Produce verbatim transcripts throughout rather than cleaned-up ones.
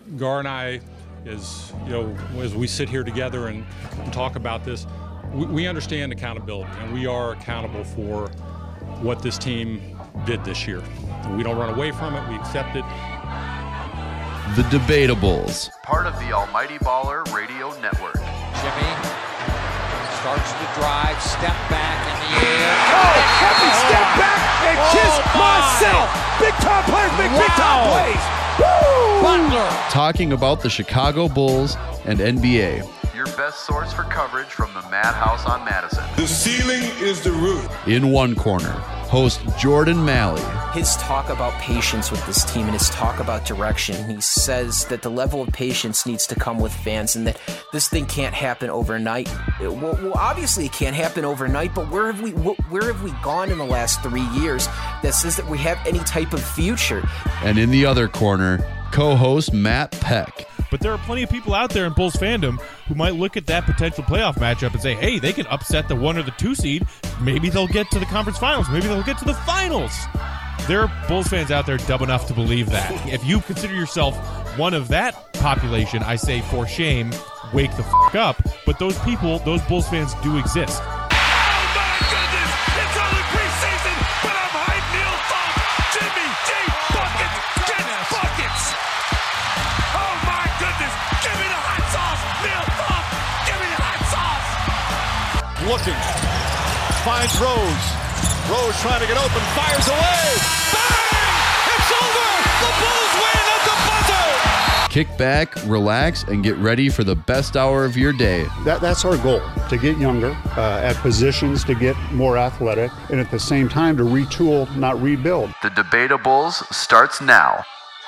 Gar and I, as you know, as we sit here together and, and talk about this, we, we understand accountability, and we are accountable for what this team did this year. We don't run away from it. We accept it. The Debatables, part of the Almighty Baller Radio Network. Jimmy starts to drive, step back in the air. Oh, happy oh, step back and oh, kiss my. myself. Big time plays, big, wow. big time plays. Woo! Butler. Talking about the Chicago Bulls and N B A. Your best source for coverage from the Madhouse on Madison. The ceiling is the roof. In one corner, host Jordan Malley. His talk about patience with this team and his talk about direction. He says that the level of patience needs to come with fans and that this thing can't happen overnight. Well, well obviously it can't happen overnight, but where have we where have we gone in the last three years that says that we have any type of future? And in the other corner, co-host Matt Peck. But there are plenty of people out there in Bulls fandom who might look at that potential playoff matchup and say, hey, they can upset the one or the two seed. Maybe they'll get to the conference finals. Maybe they'll get to the finals. There are Bulls fans out there dumb enough to believe that. If you consider yourself one of that population, I say for shame, wake the f*** up. But those people, those Bulls fans do exist. Looking, finds Rose. Rose trying to get open, fires away. Bang! It's over! The Bulls win at the buzzer! Kick back, relax, and get ready for the best hour of your day. That, that's our goal, to get younger, uh, at positions to get more athletic, and at the same time to retool, not rebuild. The Debatables starts now.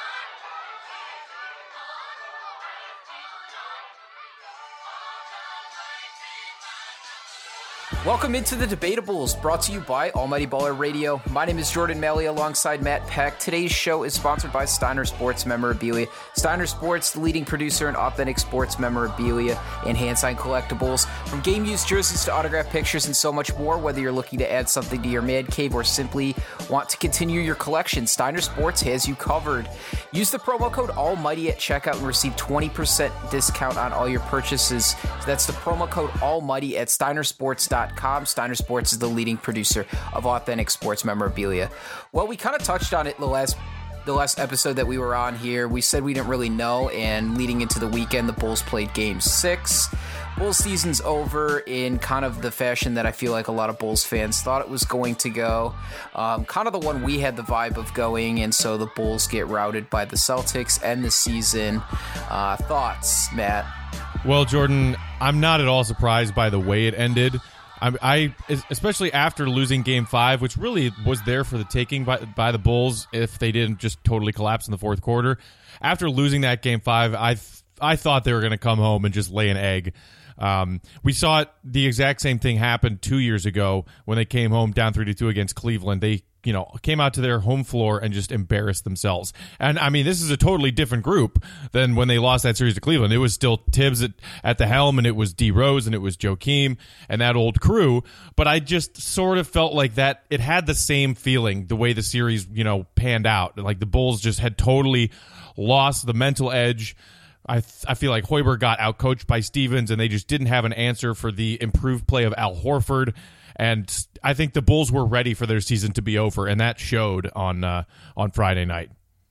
Welcome into the Debatables, brought to you by Almighty Baller Radio. My name is Jordan Malley alongside Matt Peck. Today's show is sponsored by Steiner Sports Memorabilia. Steiner Sports, the leading producer in authentic sports memorabilia and hand-signed collectibles. From game-used jerseys to autographed pictures and so much more, whether you're looking to add something to your man cave or simply want to continue your collection, Steiner Sports has you covered. Use the promo code ALMIGHTY at checkout and receive twenty percent discount on all your purchases. So that's the promo code ALMIGHTY at steiner sports dot com. Steiner Sports is the leading producer of authentic sports memorabilia. Well, we kind of touched on it the last the last episode that we were on here. We said we didn't really know, and leading into the weekend, the Bulls played game six. Bulls season's over in kind of the fashion that I feel like a lot of Bulls fans thought it was going to go. Um, kind of the one we had the vibe of going, and so the Bulls get routed by the Celtics, end the season. Uh, thoughts, Matt? Well, Jordan, I'm not at all surprised by the way it ended. I, I especially after losing game five, which really was there for the taking by, by the Bulls if they didn't just totally collapse in the fourth quarter. After losing that game five, I th- I thought they were going to come home and just lay an egg. Um, we saw it, the exact same thing happen two years ago when they came home down three to two against Cleveland. They, you know, came out to their home floor and just embarrassed themselves. And I mean, this is a totally different group than when they lost that series to Cleveland. It was still Tibbs at, at the helm, and it was D Rose, and it was Joakim and that old crew. But I just sort of felt like that it had the same feeling the way the series, you know, panned out. Like the Bulls just had totally lost the mental edge. I th- I feel like Hoiberg got outcoached by Stevens, and they just didn't have an answer for the improved play of Al Horford. And I think the Bulls were ready for their season to be over, and that showed on uh, on Friday night.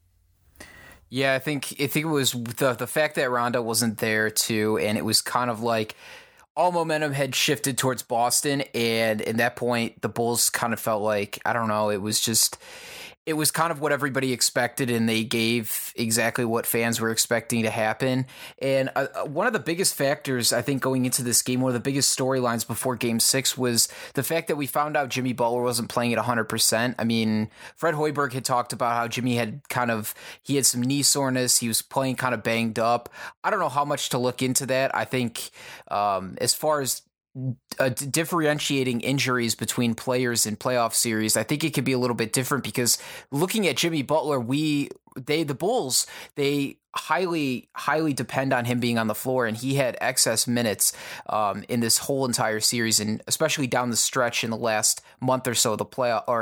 Yeah, I think I think it was the the fact that Rondo wasn't there too, and it was kind of like all momentum had shifted towards Boston, and at that point, the Bulls kind of felt like, I don't know, it was just. It was kind of what everybody expected, and they gave exactly what fans were expecting to happen. And uh, one of the biggest factors, I think, going into this game, one of the biggest storylines before Game six was the fact that we found out Jimmy Butler wasn't playing at one hundred percent. I mean, Fred Hoiberg had talked about how Jimmy had kind of, he had some knee soreness. He was playing kind of banged up. I don't know how much to look into that. I think um, as far as Uh, differentiating injuries between players in playoff series, I think it could be a little bit different because looking at Jimmy Butler, we they the Bulls they highly highly depend on him being on the floor, and he had excess minutes um, in this whole entire series, and especially down the stretch in the last month or so of the play or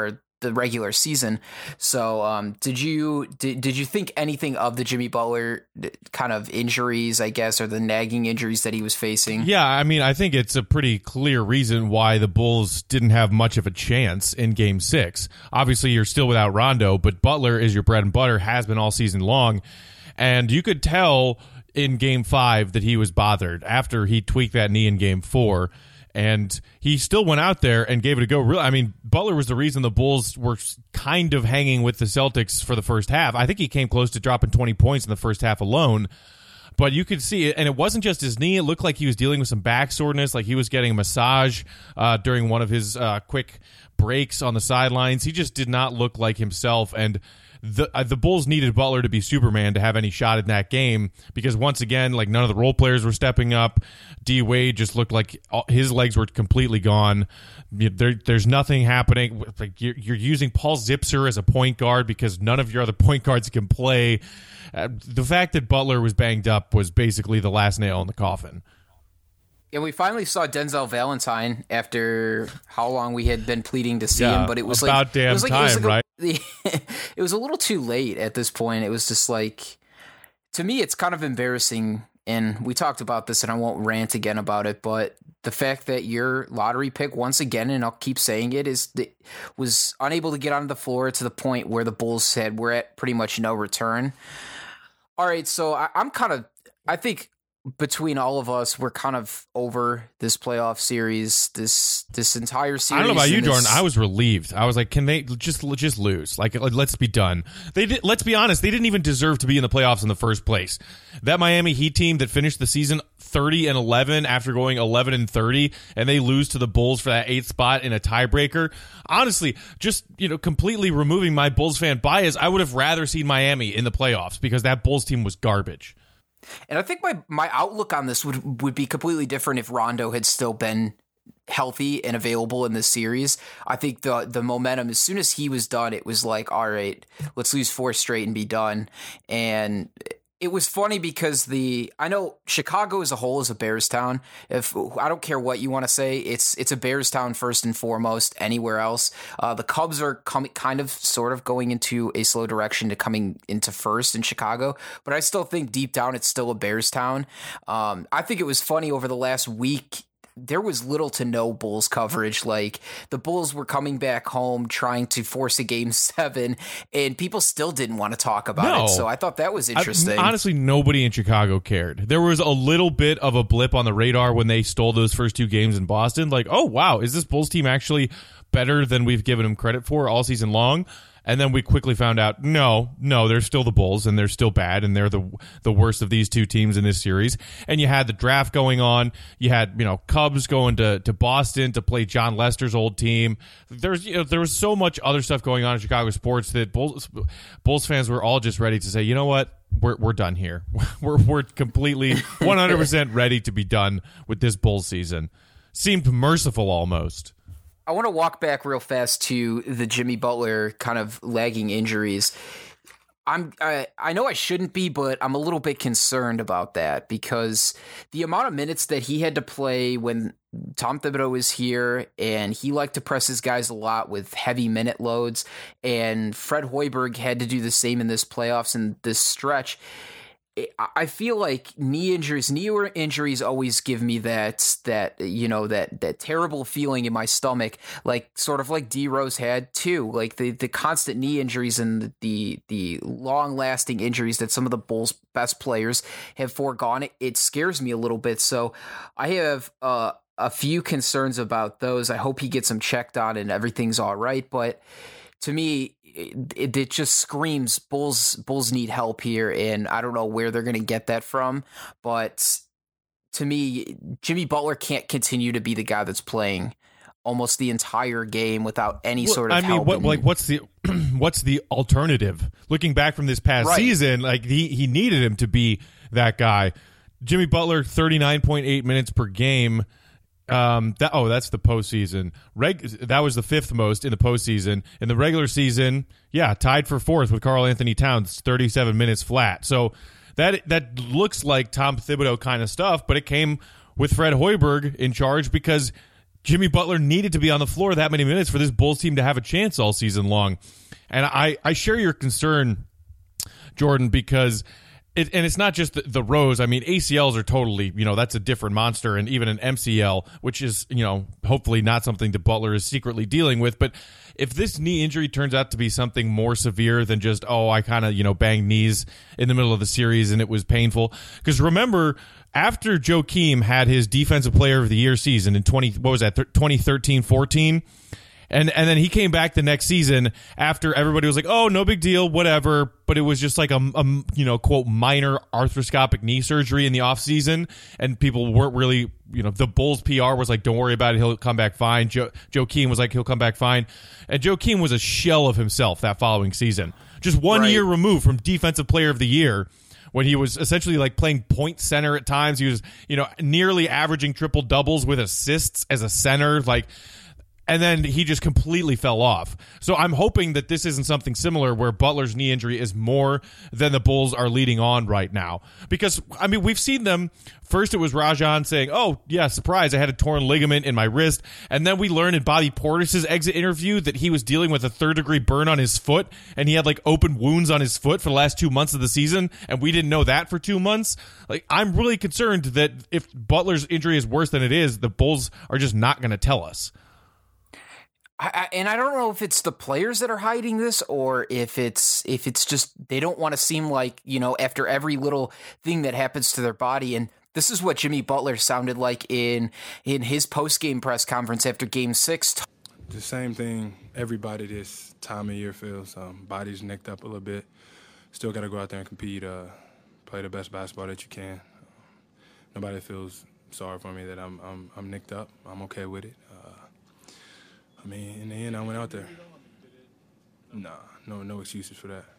the regular season. So um, did you did, did you think anything of the Jimmy Butler kind of injuries, I guess, or the nagging injuries that he was facing? Yeah, I mean, I think it's a pretty clear reason why the Bulls didn't have much of a chance in Game Six. Obviously, you're still without Rondo, but Butler is your bread and butter, has been all season long, and you could tell in Game Five that he was bothered after he tweaked that knee in Game Four. And he still went out there and gave it a go. Really, I mean, Butler was the reason the Bulls were kind of hanging with the Celtics for the first half. I think he came close to dropping twenty points in the first half alone. But you could see it, and it wasn't just his knee. It looked like he was dealing with some back soreness, like he was getting a massage uh, during one of his uh, quick breaks on the sidelines. He just did not look like himself, and The uh, the Bulls needed Butler to be Superman to have any shot in that game, because once again, like, none of the role players were stepping up. D Wade just looked like all, his legs were completely gone. There, there's nothing happening. Like, you're, you're using Paul Zipser as a point guard because none of your other point guards can play. Uh, the fact that Butler was banged up was basically the last nail in the coffin. And we finally saw Denzel Valentine after how long we had been pleading to see yeah, him, but it was about like damn it was like, time, it was like right? A, it was a little too late at this point. It was just like, to me, it's kind of embarrassing. And we talked about this, and I won't rant again about it, but the fact that your lottery pick, once again, and I'll keep saying it, is that was unable to get onto the floor to the point where the Bulls said we're at pretty much no return. All right, so I, I'm kind of, I think. Between all of us, we're kind of over this playoff series, this this entire series. I don't know about you, this... Jordan. I was relieved. I was like, can they just just lose? Like, let's be done. They did. Let's be honest. They didn't even deserve to be in the playoffs in the first place. That Miami Heat team that finished the season thirty and eleven after going eleven and thirty, and they lose to the Bulls for that eighth spot in a tiebreaker. Honestly, just, you know, completely removing my Bulls fan bias, I would have rather seen Miami in the playoffs because that Bulls team was garbage. And I think my, my outlook on this would would be completely different if Rondo had still been healthy and available in this series. I think the the momentum, as soon as he was done, it was like, all right, let's lose four straight and be done. And it was funny because the I know Chicago as a whole is a Bears town. If I don't care what you want to say, it's it's a Bears town first and foremost. Anywhere else, uh, the Cubs are coming, kind of, sort of going into a slow direction to coming into first in Chicago. But I still think deep down it's still a Bears town. Um, I think it was funny over the last week. There was little to no Bulls coverage. Like, the Bulls were coming back home trying to force a game seven, and people still didn't want to talk about no. it. So I thought that was interesting. I, honestly, nobody in Chicago cared. There was a little bit of a blip on the radar when they stole those first two games in Boston. Like, oh, wow, is this Bulls team actually better than we've given them credit for all season long? And then we quickly found out, no, no, they're still the Bulls, and they're still bad, and they're the the worst of these two teams in this series. And you had the draft going on. You had, you know, Cubs going to, to Boston to play John Lester's old team. There's, you know, there was so much other stuff going on in Chicago sports that Bulls Bulls fans were all just ready to say, you know what, we're we're done here. We're we're completely one hundred percent ready to be done with this Bulls season. Seemed merciful almost. I want to walk back real fast to the Jimmy Butler kind of lagging injuries. I'm I, I know I shouldn't be, but I'm a little bit concerned about that because the amount of minutes that he had to play when Tom Thibodeau was here, and he liked to press his guys a lot with heavy minute loads, and Fred Hoiberg had to do the same in this playoffs and this stretch. I feel like knee injuries, knee injuries always give me that, that, you know, that, that terrible feeling in my stomach, like sort of like D Rose had too, like the, the constant knee injuries and the, the long lasting injuries that some of the Bulls' best players have foregone. It, it scares me a little bit. So I have uh, a few concerns about those. I hope he gets them checked on and everything's all right. But to me, It, it just screams Bulls Bulls need help here, and I don't know where they're going to get that from. But to me, Jimmy Butler can't continue to be the guy that's playing almost the entire game without any well, sort of I mean, help. what, and, like, what's the what's the alternative? Looking back from this past right. season, like he he needed him to be that guy. Jimmy Butler, thirty-nine point eight minutes per game. Um, that oh, that's the postseason. Reg, that was the fifth most in the postseason. In the regular season, yeah, tied for fourth with Karl Anthony Towns, thirty-seven minutes flat. So that that looks like Tom Thibodeau kind of stuff, but it came with Fred Hoiberg in charge because Jimmy Butler needed to be on the floor that many minutes for this Bulls team to have a chance all season long. And I, I share your concern, Jordan, because it, and it's not just the, the Rose. I mean, A C Ls are totally, you know, that's a different monster, and even an M C L, which is, you know, hopefully not something that Butler is secretly dealing with. But if this knee injury turns out to be something more severe than just, oh, I kind of, you know, banged knees in the middle of the series and it was painful. Because remember, after Joakim had his Defensive Player of the Year season in twenty, what was that, twenty thirteen fourteen, And and then he came back the next season after everybody was like, oh, no big deal, whatever. But it was just like a, a you know, quote, minor arthroscopic knee surgery in the offseason. And people weren't really, you know, the Bulls P R was like, don't worry about it. He'll come back fine. Jo- Joakim was like, he'll come back fine. And Joakim was a shell of himself that following season. Just one right. year removed from Defensive Player of the Year, when he was essentially like playing point center at times. He was, you know, nearly averaging triple doubles with assists as a center. Like, and then he just completely fell off. So I'm hoping that this isn't something similar where Butler's knee injury is more than the Bulls are leading on right now. Because, I mean, we've seen them. First it was Rajon saying, oh, yeah, surprise, I had a torn ligament in my wrist. And then we learned in Bobby Portis's exit interview that he was dealing with a third-degree burn on his foot, and he had, like, open wounds on his foot for the last two months of the season, and we didn't know that for two months. Like, I'm really concerned that if Butler's injury is worse than it is, the Bulls are just not going to tell us. I, I, and I don't know if it's the players that are hiding this or if it's if it's just they don't want to seem like, you know, after every little thing that happens to their body. And this is what Jimmy Butler sounded like in in his post-game press conference after game six. The same thing everybody this time of year feels. Um, body's nicked up a little bit. Still got to go out there and compete, uh, play the best basketball that you can. Nobody feels sorry for me that I'm I'm, I'm nicked up. I'm okay with it. Uh, I mean, in the end, I went out there. Nah, no, no excuses for that.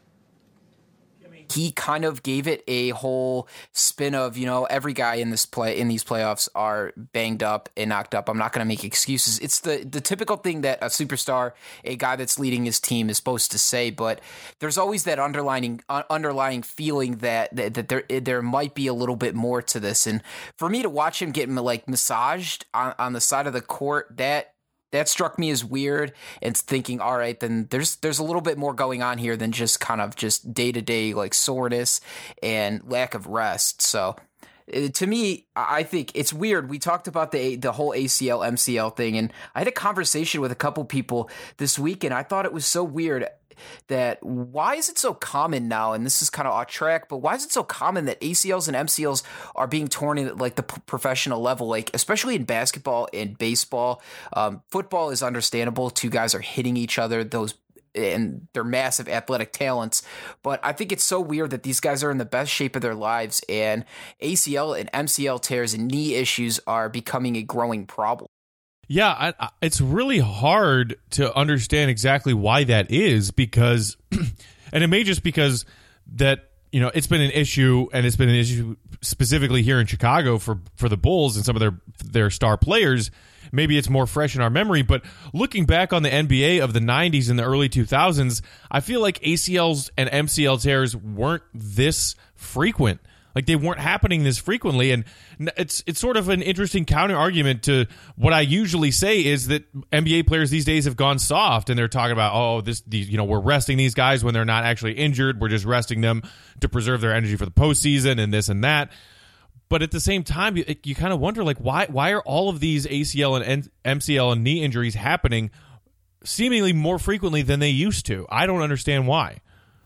He kind of gave it a whole spin of, you know, every guy in this play in these playoffs are banged up and knocked up. I'm not going to make excuses. It's the the typical thing that a superstar, a guy that's leading his team, is supposed to say. But there's always that underlying uh, underlying feeling that, that that there there might be a little bit more to this. And for me to watch him get like massaged on, on the side of the court, that. That struck me as weird, and thinking, all right, then there's there's a little bit more going on here than just kind of just day-to-day like soreness and lack of rest. So uh, to me, I think it's weird. We talked about the the whole A C L, M C L thing, and I had a conversation with a couple people this week, and I thought it was so weird that why is it so common now, and this is kind of off track, but why is it so common that A C Ls and M C Ls are being torn at like the p- professional level, like especially in basketball and baseball? Um, football is understandable. Two guys are hitting each other, those and they're massive athletic talents. But I think it's so weird that these guys are in the best shape of their lives, and A C L and M C L tears and knee issues are becoming a growing problem. Yeah, I, I, it's really hard to understand exactly why that is, because, and it may just because that, you know, it's been an issue, and it's been an issue specifically here in Chicago for, for the Bulls and some of their their star players. Maybe it's more fresh in our memory, but looking back on the N B A of the nineties and the early two thousands, I feel like A C Ls and M C L tears weren't this frequent. Like, they weren't happening this frequently, and it's it's sort of an interesting counter argument to what I usually say is that N B A players these days have gone soft, and they're talking about, oh, this, these, you know, we're resting these guys when they're not actually injured. We're just resting them to preserve their energy for the postseason and this and that. But at the same time, you, you kind of wonder, like, why why are all of these A C L and M C L and knee injuries happening seemingly more frequently than they used to? I don't understand why.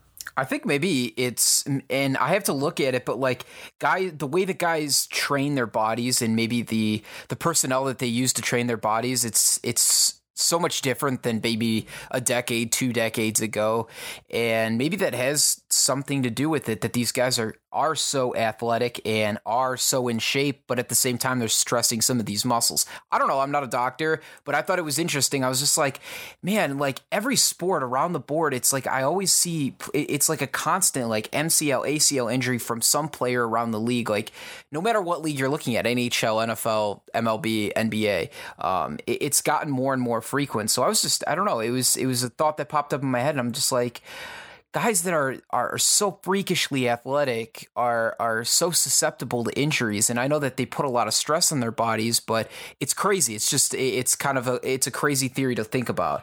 I think maybe it's, and I have to look at it, but like guy, the way that guys train their bodies and maybe the the personnel that they use to train their bodies, it's it's so much different than maybe a decade, two decades ago. And maybe that has something to do with it, that these guys are, are so athletic and are so in shape, but at the same time, they're stressing some of these muscles. I don't know. I'm not a doctor, but I thought it was interesting. I was just like, man, like every sport around the board, it's like, I always see, it's like a constant like M C L, A C L injury from some player around the league. Like no matter what league you're looking at, N H L, N F L, M L B, N B A, um, it, it's gotten more and more frequent. So I was just, I don't know. It was, it was a thought that popped up in my head, and I'm just like, guys that are are so freakishly athletic are are so susceptible to injuries. And I know that they put a lot of stress on their bodies, but it's crazy. It's just it's kind of a it's a crazy theory to think about.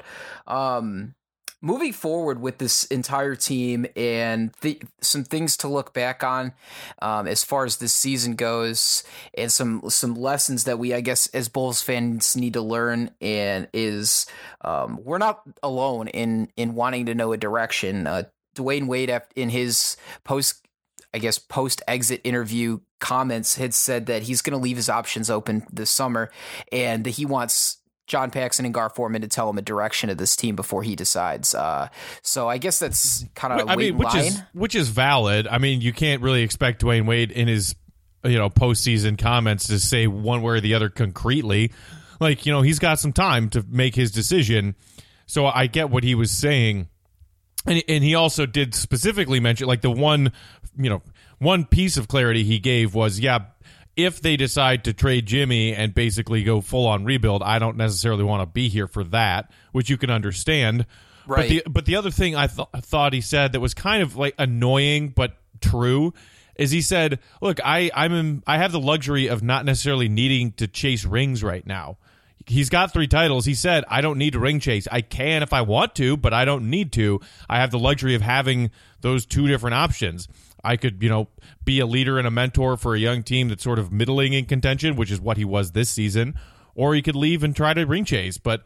Um, moving forward with this entire team and th- some things to look back on um, as far as this season goes, and some some lessons that we, I guess, as Bulls fans need to learn, and is um, we're not alone in in wanting to know a direction. Uh, Dwayne Wade, in his post, I guess, post exit interview comments, had said that he's going to leave his options open this summer, and that he wants John Paxson and Gar Forman to tell him a direction of this team before he decides. Uh, so I guess that's kind of I mean, which line. is which is valid. I mean, you can't really expect Dwayne Wade in his you know postseason comments to say one way or the other concretely. Like, you know, he's got some time to make his decision. So I get what he was saying. And, and he also did specifically mention, like, the one, you know, one piece of clarity he gave was, yeah, if they decide to trade Jimmy and basically go full on rebuild, I don't necessarily want to be here for that, which you can understand. Right. But the but the other thing I, th- I thought he said that was kind of like annoying but true is he said, "Look, I I'm in, I have the luxury of not necessarily needing to chase rings right now." He's got three titles. He said, I don't need to ring chase. I can if I want to, but I don't need to. I have the luxury of having those two different options. I could, you know, be a leader and a mentor for a young team that's sort of middling in contention, which is what he was this season, or he could leave and try to ring chase. But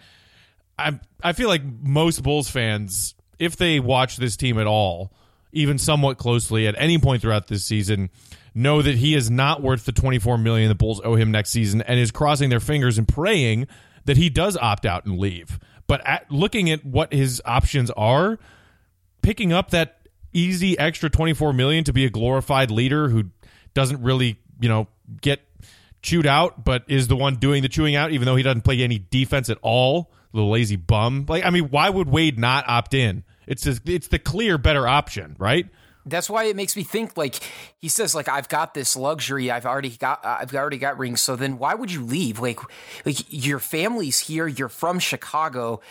I I feel like most Bulls fans, if they watch this team at all, even somewhat closely at any point throughout this season, know that he is not worth the twenty-four million dollars the Bulls owe him next season, and is crossing their fingers and praying that he does opt out and leave. But at, looking at what his options are, picking up that easy extra twenty-four million dollars to be a glorified leader who doesn't really, you know, get chewed out, but is the one doing the chewing out, even though he doesn't play any defense at all, the lazy bum. Like, I mean, why would Wade not opt in? It's just, it's the clear better option, right? That's why it makes me think, like, he says, like, I've got this luxury. I've already got, I've already got rings. So then why would you leave? Like, like your family's here. You're from Chicago.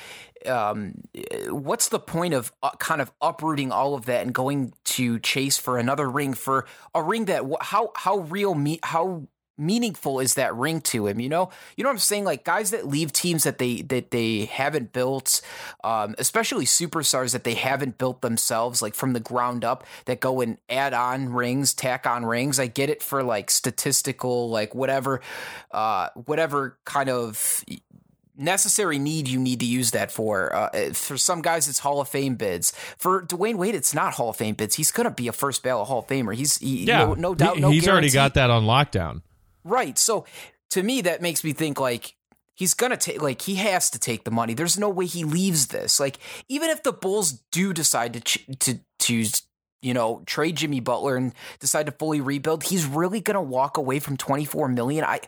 Um, what's the point of uh, kind of uprooting all of that and going to chase for another ring, for a ring that how, how real me, how meaningful is that ring to him? You know, you know what I'm saying? Like, guys that leave teams that they that they haven't built, um, especially superstars that they haven't built themselves, like from the ground up, that go and add on rings, tack on rings. I get it for like statistical, like whatever, uh, whatever kind of necessary need you need to use that for. Uh, for some guys, it's Hall of Fame bids. For Dwayne Wade, it's not Hall of Fame bids. He's gonna be a first ballot Hall of Famer. He's he, yeah, no, no doubt. He, no he's guarantee. already got that on lockdown. Right. So to me, that makes me think like he's going to take, like he has to take the money. There's no way he leaves this. Like, even if the Bulls do decide to, ch- to, to, you know, trade Jimmy Butler and decide to fully rebuild, he's really going to walk away from twenty-four million dollars. I,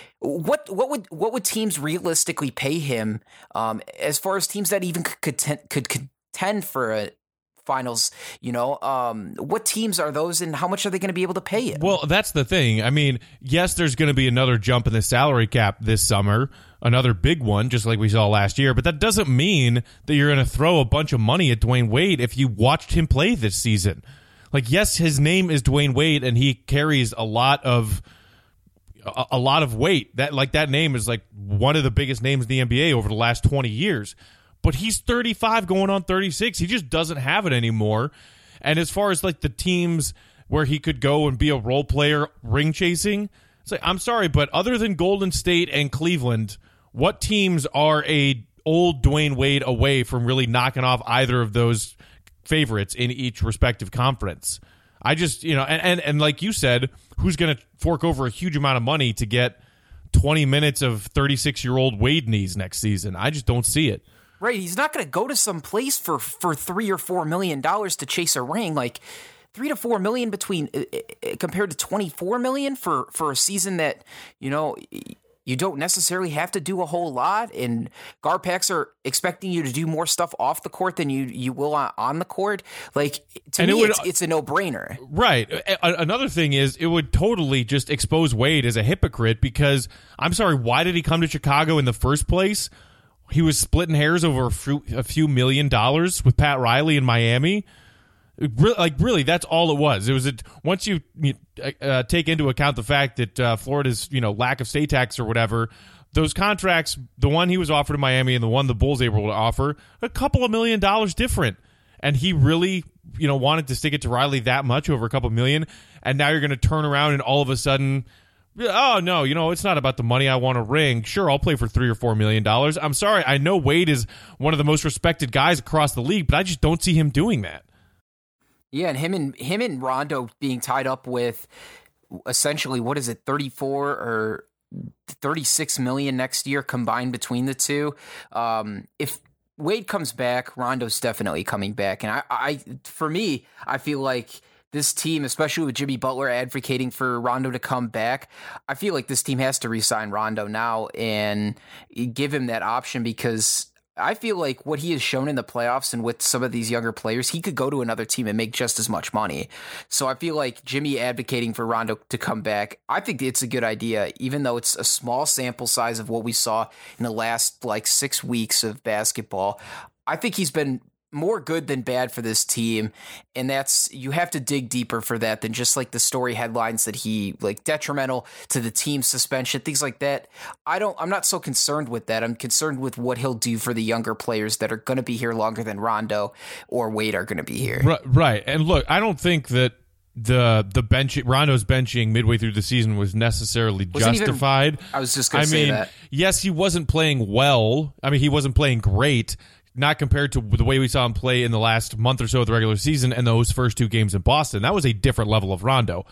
what, what would, what would teams realistically pay him? Um, as far as teams that even could contend, could contend for a finals, you know, um, what teams are those and how much are they going to be able to pay it? Well, that's the thing. I mean, yes, there's going to be another jump in the salary cap this summer, another big one, just like we saw last year, but that doesn't mean that you're going to throw a bunch of money at Dwayne Wade if you watched him play this season. Like, yes, his name is Dwayne Wade and he carries a lot of a, a lot of weight. That like that name is like one of the biggest names in the N B A over the last twenty years. But he's thirty-five going on thirty-six. He just doesn't have it anymore. And as far as like the teams where he could go and be a role player ring chasing, it's like, I'm sorry, but other than Golden State and Cleveland, what teams are a old Dwayne Wade away from really knocking off either of those favorites in each respective conference? I just, you know, and, and, and like you said, who's going to fork over a huge amount of money to get twenty minutes of thirty-six-year-old Wade knees next season? I just don't see it. Right, he's not going to go to some place for, for three or four million dollars to chase a ring. Like three to four million between uh, compared to twenty four million for for a season that, you know, you don't necessarily have to do a whole lot. And Garpax are expecting you to do more stuff off the court than you you will on, on the court. Like, to and me, it would, it's, it's a no brainer. Right. Another thing is, it would totally just expose Wade as a hypocrite because, I'm sorry, why did he come to Chicago in the first place? He was splitting hairs over a few, a few million dollars with Pat Riley in Miami. Re- like really, that's all it was. It was a, once you uh, take into account the fact that uh, Florida's you know lack of state tax or whatever, those contracts, the one he was offered in Miami and the one the Bulls able to offer, a couple of million dollars different. And he really you know wanted to stick it to Riley that much, over a couple million. And now you're going to turn around and all of a sudden, oh no, you know it's not about the money. I want a ring. Sure, I'll play for three or four million dollars. I'm sorry, I know Wade is one of the most respected guys across the league, but I just don't see him doing that. Yeah, and him and him and Rondo being tied up with essentially, what is it, thirty-four or thirty-six million next year combined between the two. Um, if Wade comes back, Rondo's definitely coming back. And I, I, for me, I feel like this team, especially with Jimmy Butler advocating for Rondo to come back, I feel like this team has to re-sign Rondo now and give him that option, because I feel like what he has shown in the playoffs and with some of these younger players, he could go to another team and make just as much money. So I feel like Jimmy advocating for Rondo to come back, I think it's a good idea, even though it's a small sample size of what we saw in the last like six weeks of basketball. I think he's been more good than bad for this team, and that's, you have to dig deeper for that than just like the story headlines that he like detrimental to the team, suspension, things like that. I don't I'm not so concerned with that. I'm concerned with what he'll do for the younger players that are going to be here longer than Rondo or Wade are going to be here. Right, right. And look, I don't think that the the bench Rondo's benching midway through the season was necessarily Wasn't justified. Even, I was just going I to say mean, that. Yes, he wasn't playing well. I mean, he wasn't playing great, not compared to the way we saw him play in the last month or so of the regular season and those first two games in Boston. That was a different level of Rondo.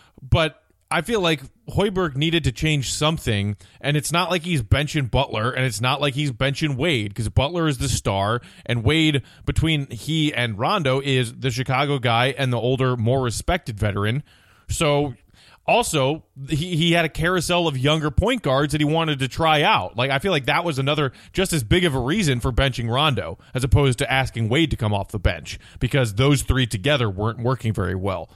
But I feel like Hoiberg needed to change something, and it's not like he's benching Butler, and it's not like he's benching Wade, because Butler is the star, and Wade, between he and Rondo, is the Chicago guy and the older, more respected veteran. So also, he, he had a carousel of younger point guards that he wanted to try out. Like, I feel like that was another just as big of a reason for benching Rondo, as opposed to asking Wade to come off the bench, because those three together weren't working very well.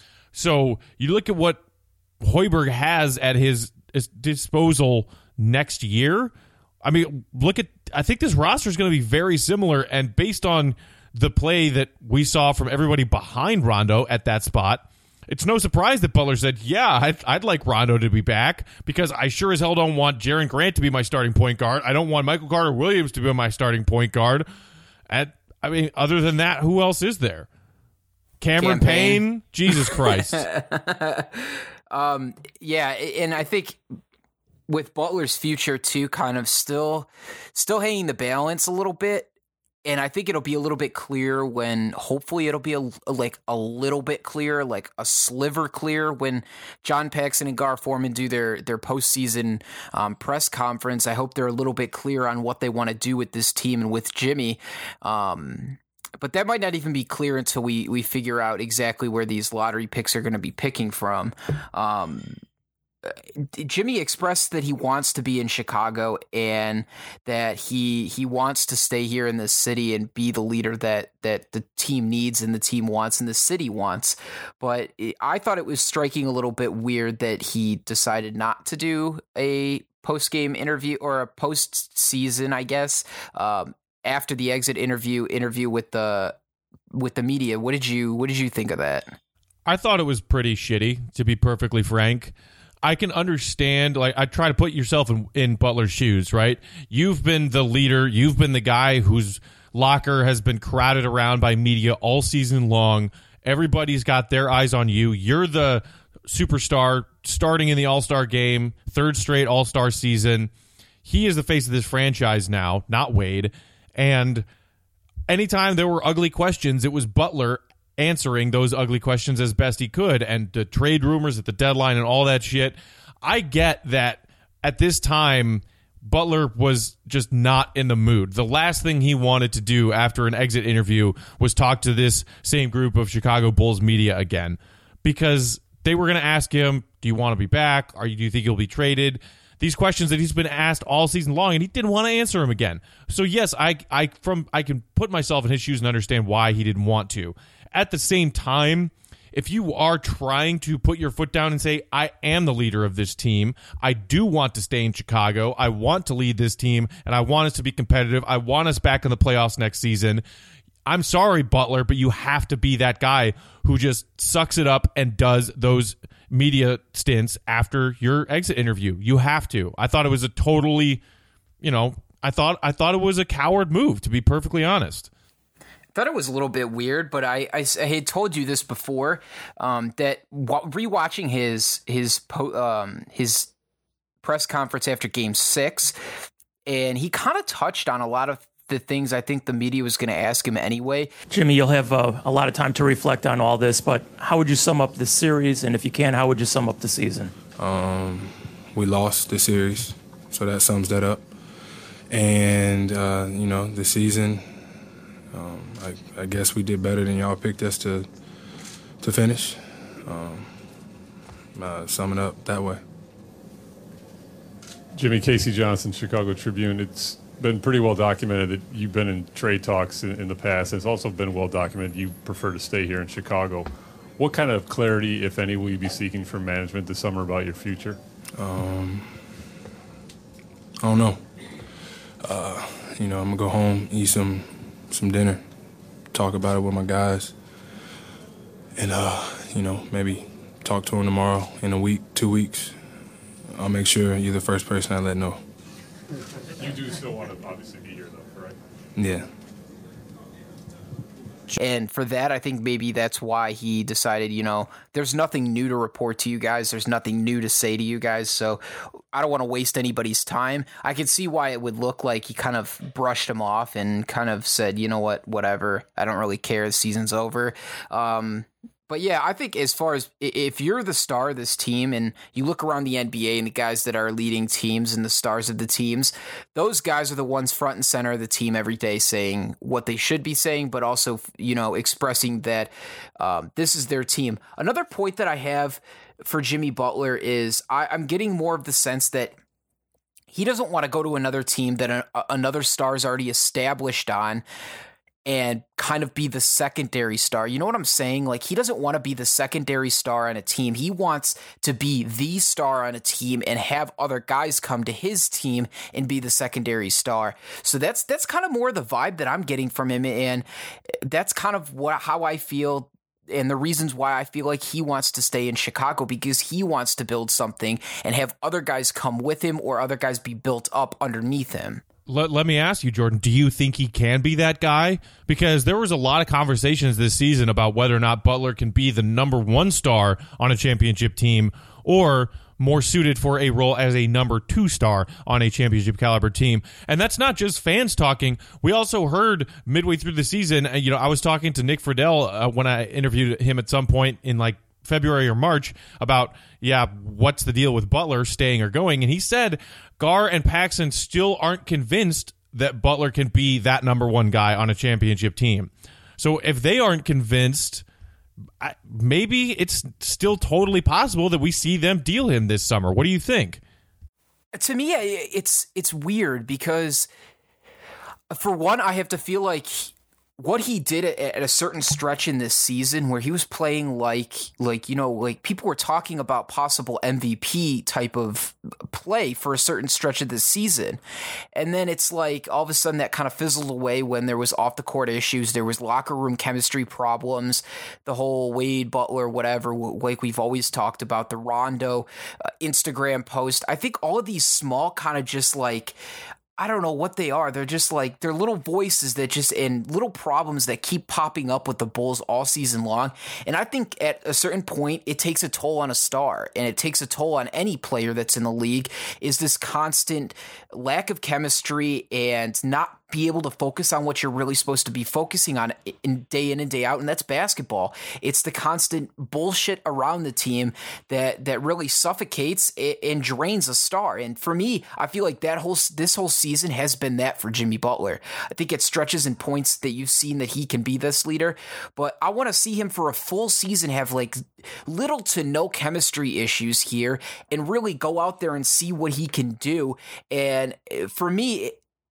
So you look at what Hoiberg has at his, his disposal next year. I mean, look at, I think this roster is going to be very similar, and based on the play that we saw from everybody behind Rondo at that spot, it's no surprise that Butler said, yeah, I'd, I'd like Rondo to be back, because I sure as hell don't want Jaren Grant to be my starting point guard. I don't want Michael Carter-Williams to be my starting point guard. And, I mean, other than that, who else is there? Cameron Payne? Payne? Jesus Christ. um, yeah, and I think with Butler's future, too, kind of still, still hanging the balance a little bit. And I think it'll be a little bit clear when, hopefully it'll be a, like a little bit clear, like a sliver clear when John Paxson and Gar Forman do their, their postseason um, press conference. I hope they're a little bit clear on what they want to do with this team and with Jimmy. Um, but that might not even be clear until we, we figure out exactly where these lottery picks are going to be picking from. Um, Jimmy expressed that he wants to be in Chicago and that he he wants to stay here in this city and be the leader that that the team needs and the team wants and the city wants. But it, I thought it was striking a little bit weird that he decided not to do a post-game interview or a post-season, I guess, um, after the exit interview interview with the with the media. What did you what did you think of that? I thought it was pretty shitty, to be perfectly frank. I can understand, like, I try to put yourself in, in Butler's shoes, right? You've been the leader. You've been the guy whose locker has been crowded around by media all season long. Everybody's got their eyes on you. You're the superstar starting in the All-Star game, third straight All-Star season. He is the face of this franchise now, not Wade. And anytime there were ugly questions, it was Butler answering those ugly questions as best he could, and the trade rumors at the deadline and all that shit. I get that at this time, Butler was just not in the mood. The last thing he wanted to do after an exit interview was talk to this same group of Chicago Bulls media again, because they were going to ask him, do you want to be back? Or do you think you'll be traded? These questions that he's been asked all season long, and he didn't want to answer them again. So yes, I I from I can put myself in his shoes and understand why he didn't want to. At the same time, if you are trying to put your foot down and say, I am the leader of this team, I do want to stay in Chicago, I want to lead this team, and I want us to be competitive, I want us back in the playoffs next season, I'm sorry, Butler, but you have to be that guy who just sucks it up and does those media stints after your exit interview. You have to. I thought it was a totally, you know, I thought I thought it was a coward move, to be perfectly honest. I thought it was a little bit weird, but I, I, I had told you this before, um, that rewatching his his po- um, his press conference after Game Six, and he kind of touched on a lot of the things I think the media was going to ask him anyway. Jimmy, you'll have uh, a lot of time to reflect on all this, but how would you sum up this series? And if you can, how would you sum up the season? Um, we lost the series, so that sums that up. And, uh, you know, the season, um, I, I guess we did better than y'all picked us to to finish. Um, uh, sum it up that way. Jimmy, Casey Johnson, Chicago Tribune. It's been pretty well documented that you've been in trade talks in, in the past. It's also been well documented you prefer to stay here in Chicago. What kind of clarity, if any, will you be seeking from management this summer about your future? Um, I don't know. Uh, you know, I'm gonna go home, eat some some dinner, talk about it with my guys, and uh, you know, maybe talk to them tomorrow in a week, two weeks. I'll make sure you're the first person I let know. You do still want to obviously be here, though, correct? Yeah. And for that, I think maybe that's why he decided, you know, there's nothing new to report to you guys. There's nothing new to say to you guys. So I don't want to waste anybody's time. I can see why it would look like he kind of brushed him off and kind of said, you know what, whatever. I don't really care. The season's over. Um, But yeah, I think as far as if you're the star of this team and you look around the N B A and the guys that are leading teams and the stars of the teams, those guys are the ones front and center of the team every day saying what they should be saying, but also, you know, expressing that um, this is their team. Another point that I have for Jimmy Butler is I, I'm getting more of the sense that he doesn't want to go to another team that a, another star is already established on and kind of be the secondary star. You know what I'm saying? Like, he doesn't want to be the secondary star on a team. He wants to be the star on a team and have other guys come to his team and be the secondary star. So that's that's kind of more the vibe that I'm getting from him, and that's kind of what how I feel and the reasons why I feel like he wants to stay in Chicago, because he wants to build something and have other guys come with him or other guys be built up underneath him. Let, let me ask you, Jordan, do you think he can be that guy? Because there was a lot of conversations this season about whether or not Butler can be the number one star on a championship team or more suited for a role as a number two star on a championship caliber team. And that's not just fans talking. We also heard midway through the season, you know, I was talking to Nick Friedel uh, when I interviewed him at some point in like February or March about, yeah, what's the deal with Butler staying or going? And he said Gar and Paxson still aren't convinced that Butler can be that number one guy on a championship team. So if they aren't convinced, I, maybe it's still totally possible that we see them deal him this summer. What do you think? To me, it's it's weird because, for one, I have to feel like what he did at a certain stretch in this season where he was playing like, like, you know, like people were talking about possible M V P type of play for a certain stretch of this season. And then it's like all of a sudden that kind of fizzled away when there was off the court issues. There was locker room chemistry problems, the whole Wade Butler, whatever, like we've always talked about, the Rondo uh, Instagram post. I think all of these small kind of just like, I don't know what they are. They're just like, they're little voices that just, and little problems that keep popping up with the Bulls all season long. And I think at a certain point, it takes a toll on a star, and it takes a toll on any player that's in the league, is this constant lack of chemistry and not be able to focus on what you're really supposed to be focusing on in day in and day out, and that's basketball. It's the constant bullshit around the team that that really suffocates and drains a star. And for me, I feel like that whole this whole season has been that for Jimmy Butler. I think it stretches in points that you've seen that he can be this leader, but I want to see him for a full season have like little to no chemistry issues here and really go out there and see what he can do. And for me,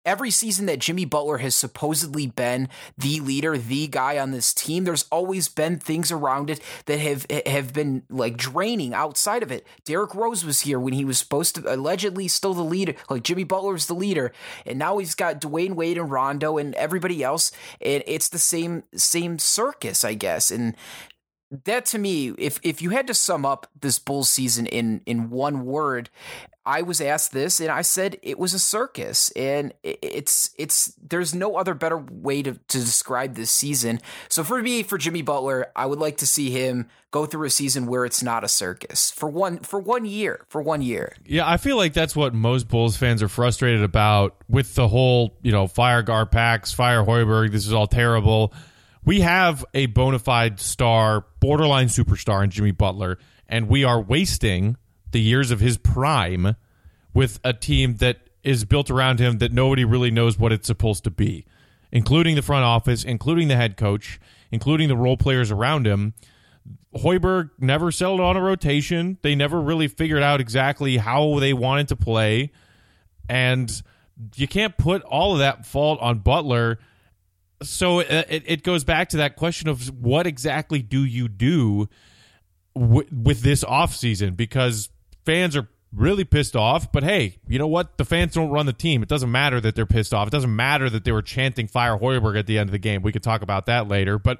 every season that Jimmy Butler has supposedly been the leader, the guy on this team, there's always been things around it that have have been like draining outside of it. Derrick Rose was here when he was supposed to allegedly still the leader, like Jimmy Butler was the leader, and now he's got Dwayne Wade and Rondo and everybody else, and it's the same same circus, I guess. And that to me, if if you had to sum up this Bulls season in in one word, I was asked this and I said it was a circus, and it's it's there's no other better way to, to describe this season. So for me, for Jimmy Butler, I would like to see him go through a season where it's not a circus for one for one year, for one year. Yeah, I feel like that's what most Bulls fans are frustrated about with the whole, you know, fire Garpax, fire Hoiberg, this is all terrible. We have a bona fide star, borderline superstar in Jimmy Butler, and we are wasting the years of his prime with a team that is built around him that nobody really knows what it's supposed to be, including the front office, including the head coach, including the role players around him. Hoiberg never settled on a rotation. They never really figured out exactly how they wanted to play, and you can't put all of that fault on Butler. So it, it goes back to that question of what exactly do you do w- with this offseason? Because fans are really pissed off, but hey, you know what? The fans don't run the team. It doesn't matter that they're pissed off. It doesn't matter that they were chanting fire Hoiberg at the end of the game. We could talk about that later. But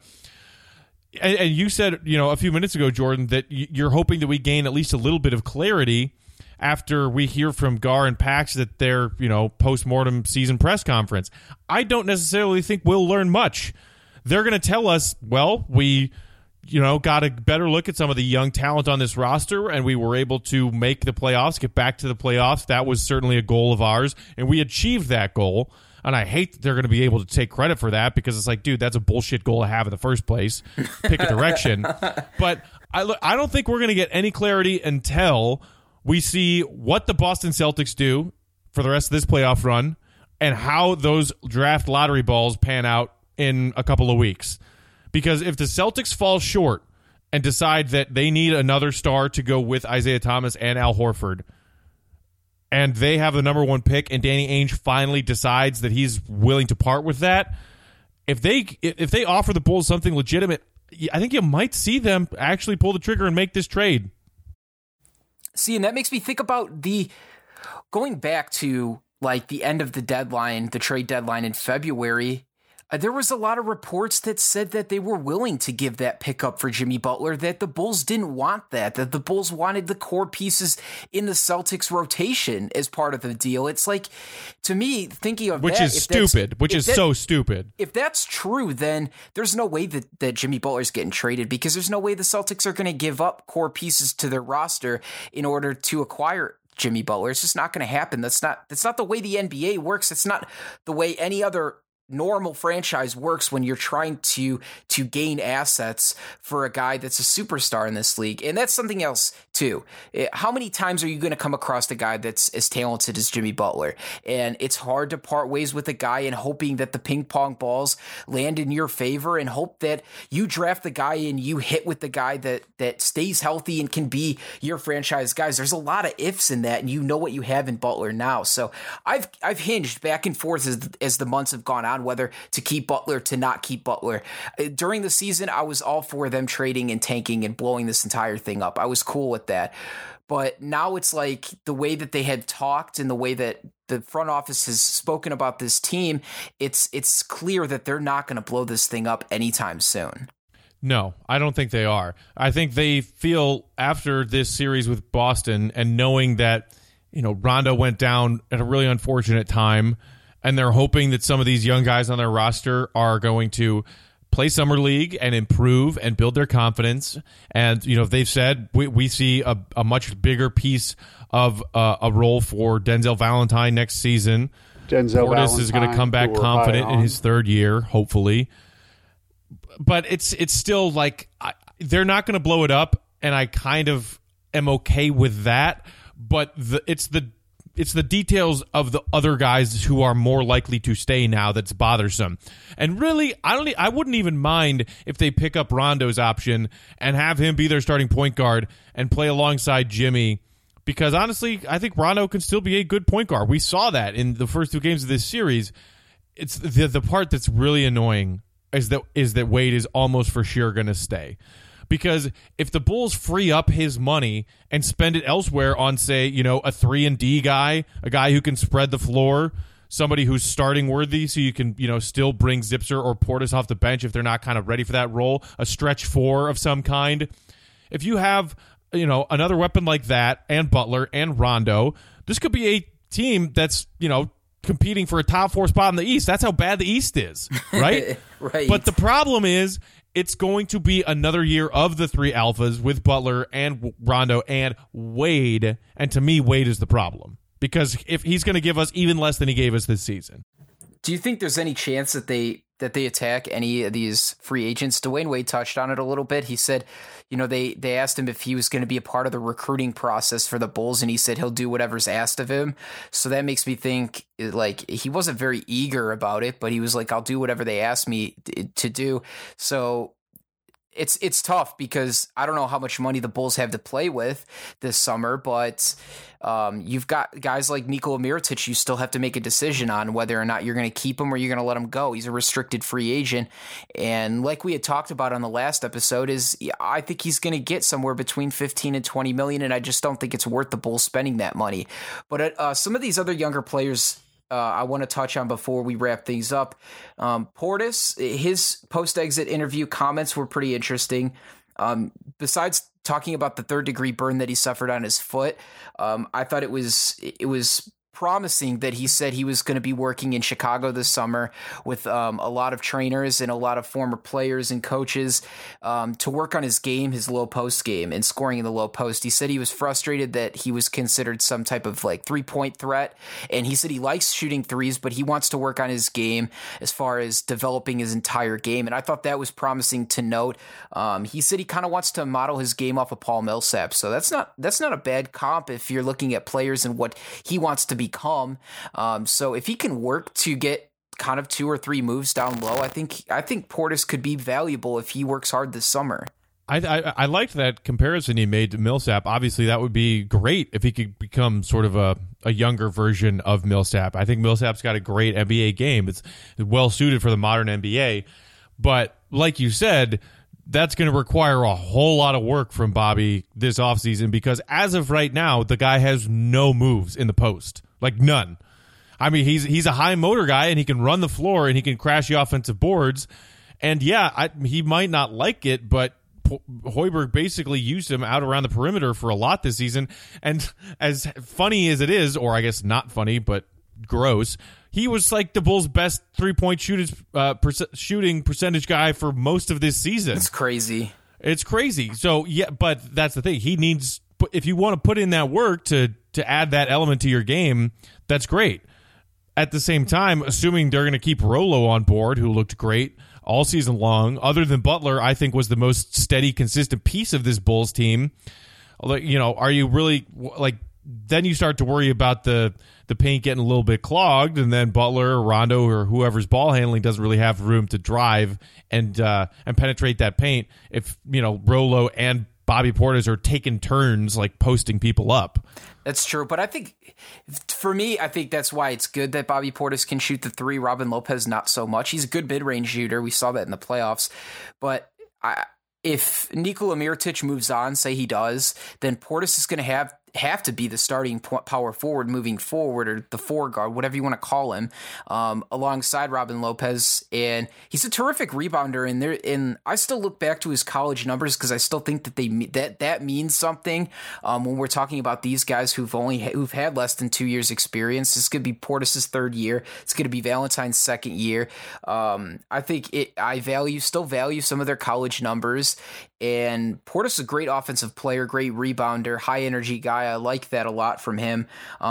and, and you said, you know, a few minutes ago, Jordan, that you're hoping that we gain at least a little bit of clarity after we hear from Gar and Pax at their, you know, post-mortem season press conference. I don't necessarily think we'll learn much. They're going to tell us, well, we, you know, got a better look at some of the young talent on this roster, and we were able to make the playoffs, get back to the playoffs. That was certainly a goal of ours, and we achieved that goal. And I hate that they're going to be able to take credit for that, because it's like, dude, that's a bullshit goal to have in the first place. Pick a direction. But I, I don't think we're going to get any clarity until we see what the Boston Celtics do for the rest of this playoff run and how those draft lottery balls pan out in a couple of weeks. Because if the Celtics fall short and decide that they need another star to go with Isaiah Thomas and Al Horford, and they have the number one pick, and Danny Ainge finally decides that he's willing to part with that, if they if they offer the Bulls something legitimate, I think you might see them actually pull the trigger and make this trade. See, and that makes me think about the going back to like the end of the deadline, the trade deadline in February. Uh, there was a lot of reports that said that they were willing to give that pickup for Jimmy Butler, that the Bulls didn't want that, that the Bulls wanted the core pieces in the Celtics rotation as part of the deal. It's like, to me, thinking of which that, is stupid, which is that, so stupid. If that's true, then there's no way that, that Jimmy Butler's getting traded, because there's no way the Celtics are going to give up core pieces to their roster in order to acquire Jimmy Butler. It's just not going to happen. That's not that's not the way the N B A works. It's not the way any other normal franchise works when you're trying to to gain assets for a guy that's a superstar in this league. And that's something else too. How many times are you going to come across a guy that's as talented as Jimmy Butler? And it's hard to part ways with a guy and hoping that the ping pong balls land in your favor, and hope that you draft the guy and you hit with the guy that that stays healthy and can be your franchise guys. There's a lot of ifs in that, and you know what you have in Butler now. So I've I've hinged back and forth as as the months have gone on whether to keep Butler, to not keep Butler. During the season, I was all for them trading and tanking and blowing this entire thing up. I was cool with that. But now it's like the way that they had talked and the way that the front office has spoken about this team, it's it's clear that they're not going to blow this thing up anytime soon. No, I don't think they are. I think they feel after this series with Boston, and knowing that, you know, Rondo went down at a really unfortunate time, and they're hoping that some of these young guys on their roster are going to play summer league and improve and build their confidence. And, you know, they've said we, we see a, a much bigger piece of uh, a role for Denzel Valentine next season. Denzel Portis Valentine, is going to come back confident in his third year, hopefully. But it's it's still like I, they're not going to blow it up, and I kind of am okay with that. But the, it's the It's the details of the other guys who are more likely to stay now that's bothersome. And really, I don't. I wouldn't even mind if they pick up Rondo's option and have him be their starting point guard and play alongside Jimmy. Because honestly, I think Rondo can still be a good point guard. We saw that in the first two games of this series. It's the the part that's really annoying is that is that Wade is almost for sure going to stay. Because if the Bulls free up his money and spend it elsewhere on, say, you know, a three and D guy, a guy who can spread the floor, somebody who's starting worthy, so you can, you know, still bring Zipser or Portis off the bench if they're not kind of ready for that role, a stretch four of some kind. If you have, you know, another weapon like that and Butler and Rondo, this could be a team that's, you know, competing for a top four spot in the East. That's how bad the East is, right? Right. But the problem is it's going to be another year of the three alphas with Butler and Rondo and Wade. And to me, Wade is the problem because if he's going to give us even less than he gave us this season. Do you think there's any chance that they that they attack any of these free agents? Dwayne Wade touched on it a little bit. He said, you know, they, they asked him if he was going to be a part of the recruiting process for the Bulls, and he said he'll do whatever's asked of him. So that makes me think, like, he wasn't very eager about it, but he was like, I'll do whatever they ask me to do. So it's it's tough because I don't know how much money the Bulls have to play with this summer, but um, you've got guys like Nikola Mirotic you still have to make a decision on whether or not you're going to keep him or you're going to let him go. He's a restricted free agent. And like we had talked about on the last episode, is I think he's going to get somewhere between fifteen and twenty million, and I just don't think it's worth the Bulls spending that money. But uh, some of these other younger players Uh, I want to touch on before we wrap things up. Um, Portis, his post-exit interview comments were pretty interesting. Um, besides talking about the third degree burn that he suffered on his foot, um, I thought it was it was promising that he said he was going to be working in Chicago this summer with um, a lot of trainers and a lot of former players and coaches um, to work on his game, his low post game and scoring in the low post. He said he was frustrated that he was considered some type of like three point threat. And he said he likes shooting threes, but he wants to work on his game as far as developing his entire game. And I thought that was promising to note. Um, he said he kind of wants to model his game off of Paul Millsap. So that's not, that's not a bad comp if you're looking at players and what he wants to be become. Um, so if he can work to get kind of two or three moves down low, I think I think Portis could be valuable if he works hard this summer. I, I I liked that comparison he made to Millsap. Obviously, that would be great if he could become sort of a, a younger version of Millsap. I think Millsap's got a great N B A game. It's well suited for the modern N B A. But like you said, that's going to require a whole lot of work from Bobby this offseason because as of right now, the guy has no moves in the post. Like none. I mean, he's he's a high motor guy and he can run the floor and he can crash the offensive boards. And yeah, I, he might not like it, but P- Hoiberg basically used him out around the perimeter for a lot this season. And as funny as it is, or I guess not funny, but gross, he was like the Bulls' best three-point shooters, uh, per- shooting percentage guy for most of this season. It's crazy. It's crazy. So, yeah, but that's the thing. He needs, if you want to put in that work to to add that element to your game, that's great. At the same time, assuming they're going to keep Rolo on board, who looked great all season long, other than Butler, I think was the most steady, consistent piece of this Bulls team. You know, are you really, like, then you start to worry about the the paint getting a little bit clogged, and then Butler or Rondo or whoever's ball handling doesn't really have room to drive and uh, and penetrate that paint if, you know, Rolo and Bobby Portis are taking turns like posting people up. That's true, but I think for me, I think that's why it's good that Bobby Portis can shoot the three. Robin Lopez, not so much. He's a good mid-range shooter. We saw that in the playoffs, but I, if Nikola Mirotic moves on, say he does, then Portis is going to have have to be the starting power forward moving forward, or the four guard, whatever you want to call him, um, alongside Robin Lopez. And he's a terrific rebounder. And there, and I still look back to his college numbers because I still think that they that that means something um, when we're talking about these guys who've only who've had less than two years experience. This could be Portis's third year. It's going to be Valentine's second year. Um, I think it. I value still value some of their college numbers. And Portis is a great offensive player, great rebounder, high energy guy. I like that a lot from him. Um,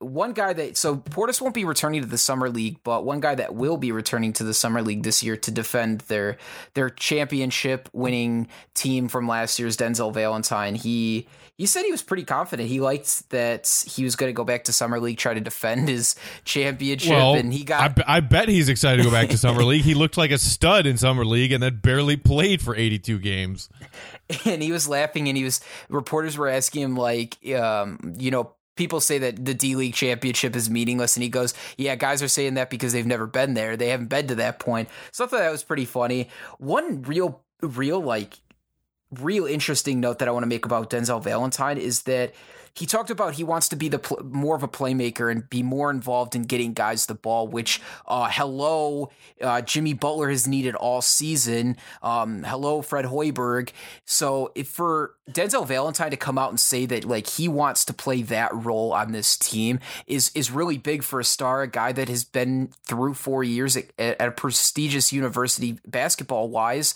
one guy that, so Portis won't be returning to the Summer League, but one guy that will be returning to the Summer League this year to defend their their championship winning team from last year's Denzel Valentine. He he said he was pretty confident. He liked that he was going to go back to Summer League, try to defend his championship, well, and he got. I, b- I bet he's excited to go back to Summer League. He looked like a stud in Summer League, and then barely played for eighty-two games. And he was laughing, and he was. Reporters were asking him, like, um, you know. People say that the D-League championship is meaningless, and he goes, yeah, guys are saying that because they've never been there. They haven't been to that point. So I thought that was pretty funny. One real, real, like, real interesting note that I want to make about Denzel Valentine is that he talked about he wants to be the pl- more of a playmaker and be more involved in getting guys the ball, which, uh, hello, uh, Jimmy Butler has needed all season. Um, hello, Fred Hoiberg. So if for Denzel Valentine to come out and say that, like, he wants to play that role on this team is is really big for a star, a guy that has been through four years at, at a prestigious university basketball-wise.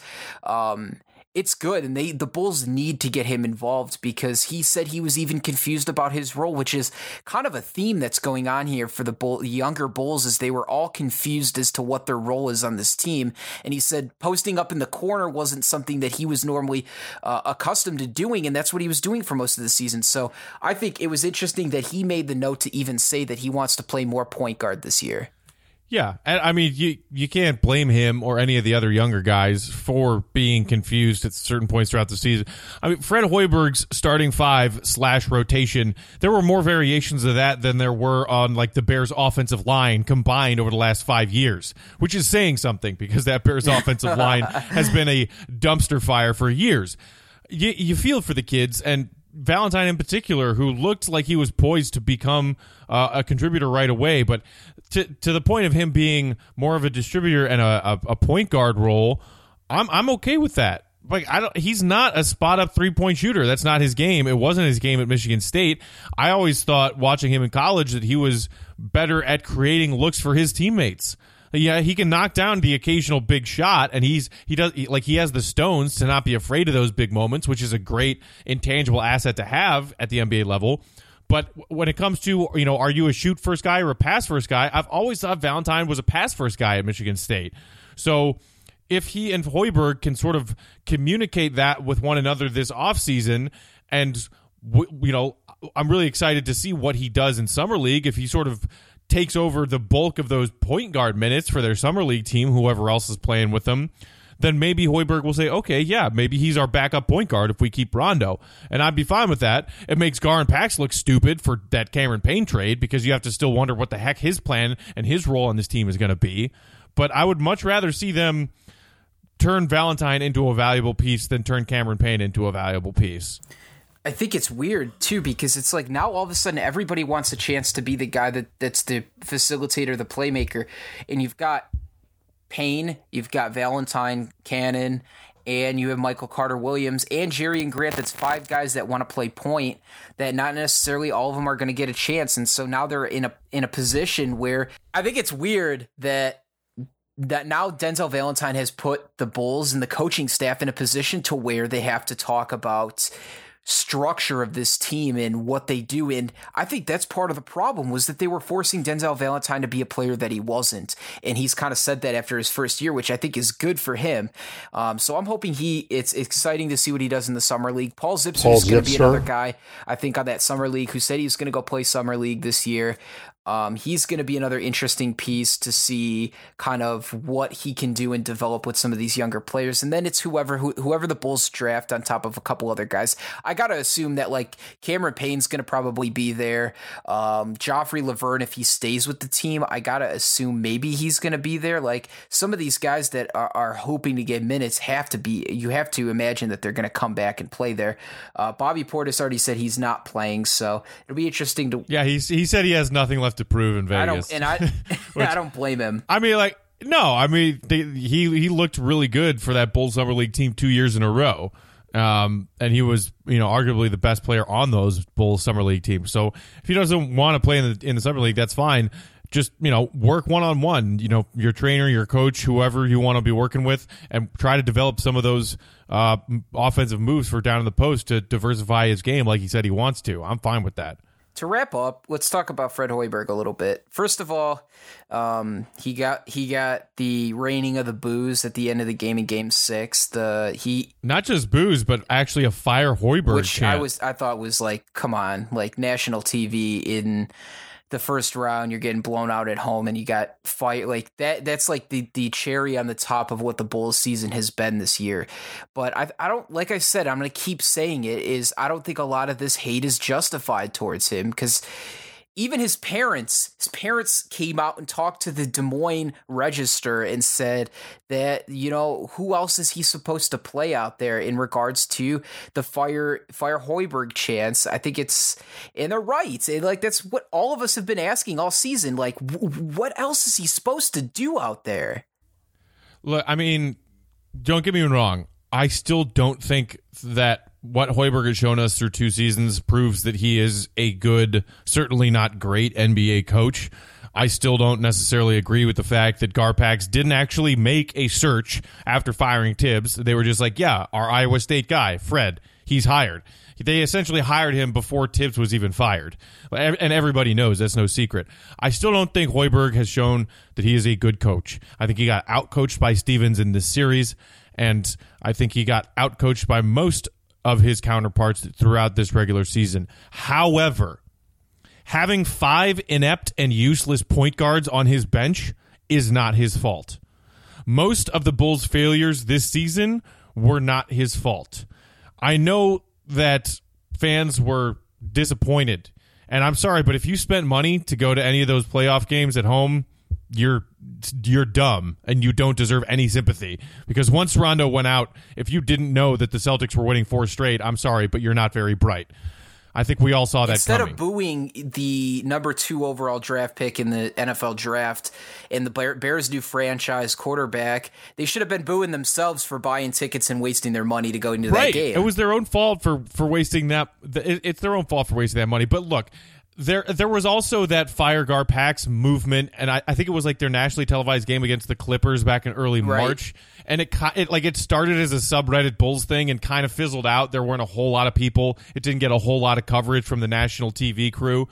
Um It's good, and they the Bulls need to get him involved because he said he was even confused about his role, which is kind of a theme that's going on here for the Bull, younger Bulls, as they were all confused as to what their role is on this team. And he said posting up in the corner wasn't something that he was normally uh, accustomed to doing, and that's what he was doing for most of the season. So I think it was interesting that he made the note to even say that he wants to play more point guard this year. Yeah, and I mean, you you can't blame him or any of the other younger guys for being confused at certain points throughout the season. I mean, Fred Hoiberg's starting five slash rotation, there were more variations of that than there were on, like, the Bears' offensive line combined over the last five years, which is saying something because that Bears' offensive line has been a dumpster fire for years. You, you feel for the kids, and Valentine in particular, who looked like he was poised to become uh, a contributor right away, but to to the point of him being more of a distributor and a, a, a point guard role, I'm I'm okay with that. Like, I don't, he's not a spot up three point shooter. That's not his game. It wasn't his game at Michigan State. I always thought watching him in college that he was better at creating looks for his teammates. Yeah, he can knock down the occasional big shot, and he's he does like he has the stones to not be afraid of those big moments, which is a great intangible asset to have at the N B A level. But when it comes to, you know, are you a shoot first guy or a pass first guy? I've always thought Valentine was a pass first guy at Michigan State. So if he and Hoiberg can sort of communicate that with one another this offseason, and, you know, I'm really excited to see what he does in Summer League if he sort of takes over the bulk of those point guard minutes for their Summer League team, whoever else is playing with them, then maybe Hoiberg will say, okay, yeah, maybe he's our backup point guard if we keep Rondo. And I'd be fine with that. It makes Gar and Pax look stupid for that Cameron Payne trade because you have to still wonder what the heck his plan and his role on this team is going to be. But I would much rather see them turn Valentine into a valuable piece than turn Cameron Payne into a valuable piece. I think it's weird, too, because it's like now all of a sudden everybody wants a chance to be the guy that, that's the facilitator, the playmaker. And you've got Payne, you've got Valentine, Cannon, and you have Michael Carter-Williams and Jerian Grant. That's five guys that want to play point that not necessarily all of them are going to get a chance. And so now they're in a in a position where I think it's weird that that now Denzel Valentine has put the Bulls and the coaching staff in a position to where they have to talk about structure of this team and what they do. And I think that's part of the problem, was that they were forcing Denzel Valentine to be a player that he wasn't. And he's kind of said that after his first year, which I think is good for him. Um, so I'm hoping he, it's exciting to see what he does in the Summer League. Paul Zipser is going to be another guy, I think, on that Summer League who said he was going to go play Summer League this year. Um, he's going to be another interesting piece to see kind of what he can do and develop with some of these younger players. And then it's whoever who, whoever the Bulls draft on top of a couple other guys. I got to assume that, like, Cameron Payne's going to probably be there. Um, Joffrey Laverne, if he stays with the team, I got to assume maybe he's going to be there. Like, some of these guys that are, are hoping to get minutes have to be, you have to imagine that they're going to come back and play there. Uh, Bobby Portis already said he's not playing, so it'll be interesting to. Yeah, he's, he said he has nothing left to prove in Vegas. I don't, and I, Which, I don't blame him. I mean, like, no, I mean, they, he he looked really good for that Bulls Summer League team two years in a row, um, and he was, you know, arguably the best player on those Bulls Summer League teams. So if he doesn't want to play in the in the Summer League, that's fine. Just, you know, work one on one. You know, your trainer, your coach, whoever you want to be working with, and try to develop some of those uh, offensive moves for down in the post to diversify his game, like he said he wants to. I'm fine with that. to wrap up, let's talk about Fred Hoiberg a little bit. First of all, um, he got he got the raining of the boos at the end of the game in Game Six. The he not just boos, but actually a fire Hoiberg which chant. I was I thought was like, come on, like national T V in the first round, you're getting blown out at home, and you got fire like that. That's like the the cherry on the top of what the Bulls season has been this year. But I I don't like I said I'm going to keep saying it is I don't think a lot of this hate is justified towards him, because even his parents, his parents came out and talked to the Des Moines Register and said that, you know, who else is he supposed to play out there in regards to the fire fire Hoiberg chance? I think it's, and they're right. And like, that's what all of us have been asking all season. Like, w- what else is he supposed to do out there? Look, I mean, don't get me wrong. I still don't think that what Hoiberg has shown us through two seasons proves that he is a good, certainly not great N B A coach. I still don't necessarily agree with the fact that Garpax didn't actually make a search after firing Tibbs. They were just like, yeah, our Iowa State guy, Fred, he's hired. They essentially hired him before Tibbs was even fired. And everybody knows that's no secret. I still don't think Hoiberg has shown that he is a good coach. I think he got outcoached by Stevens in this series, and I think he got outcoached by most of his counterparts throughout this regular season. However, having five inept and useless point guards on his bench is not his fault. Most of the Bulls' failures this season were not his fault. I know that fans were disappointed, and I'm sorry, but if you spent money to go to any of those playoff games at home, you're you're dumb and you don't deserve any sympathy, because once Rondo went out, if you didn't know that the Celtics were winning four straight, I'm sorry, but you're not very bright. I think we all saw that Instead coming. of booing the number two overall draft pick in the N F L draft and the Bears' new franchise quarterback, they should have been booing themselves for buying tickets and wasting their money to go into right. that game. It was their own fault for, for wasting that. It's their own fault for wasting that money. But look, There there was also that Fire Garpax movement, and I, I think it was like their nationally televised game against the Clippers back in early Right. March, and it, it like it started as a subreddit Bulls thing and kind of fizzled out. There weren't a whole lot of people. It didn't get a whole lot of coverage from the national T V crew.